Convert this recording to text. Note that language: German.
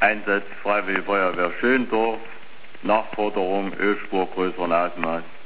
Einsatz Freiwillige Feuerwehr Schöndorf, Nachforderung Ölspur größeren Ausmaß.